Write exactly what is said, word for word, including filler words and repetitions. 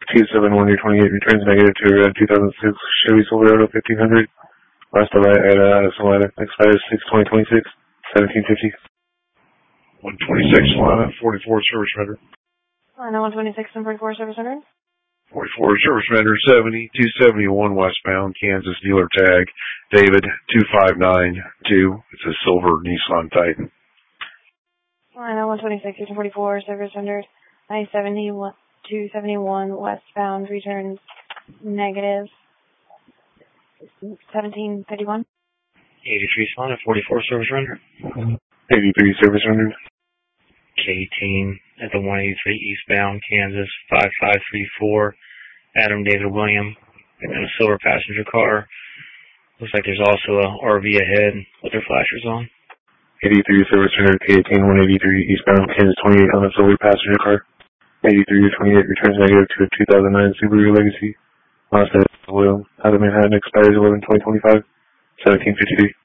two seven one your twenty-eight returns negative to a red two thousand six Chevy Silverado fifteen hundred. Last of at uh, Salina expires six twenty twenty-six, seventeen fifty. one twenty-six Salina, forty-four service render. Salina one twenty-six and forty-four service render. forty-four service render, seventy, two seventy-one westbound, Kansas dealer tag, David two five nine two. It's a silver Nissan Titan. Salina one twenty-six and forty-four service render, I seventy, two seventy-one westbound, returns negative seventeen fifty-one. eighty-three Salina, forty-four service render. eighty-three service render. K-Team at the one eighty-three eastbound, Kansas, five five three four, Adam David William, in a silver passenger car. Looks like there's also a R V ahead with their flashers on. eighty-three service render, K-Team, one eighty-three eastbound, Kansas twenty-eight on a silver passenger car. eighty-three twenty-eight returns negative to a two thousand nine Subaru Legacy. Last of oil out of Manhattan expires eleven twenty twenty-five, seventeen fifty-three.